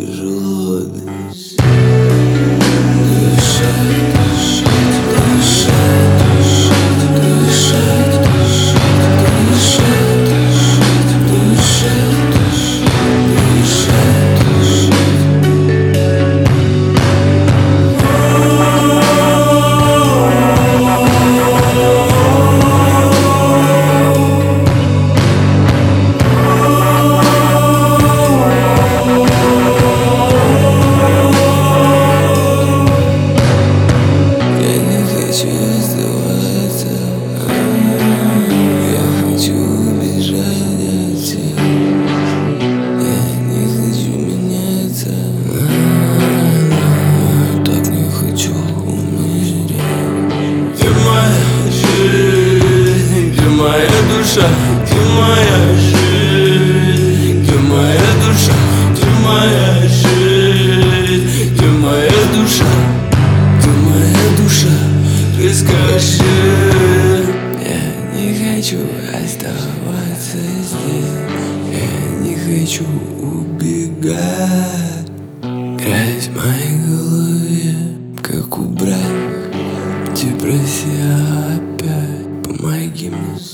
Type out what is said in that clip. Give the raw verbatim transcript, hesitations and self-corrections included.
тяжело дышать. Дышать, дышать, дышать, дышать, дышать, дышать, дышать, дышать, дышать. Ты моя жизнь, ты моя душа, ты моя жизнь, ты моя душа, ты моя душа, ты скажи. Я не хочу оставаться здесь, я не хочу убегать. Грязь в моей голове, как убрать депрессия опять, помоги мне.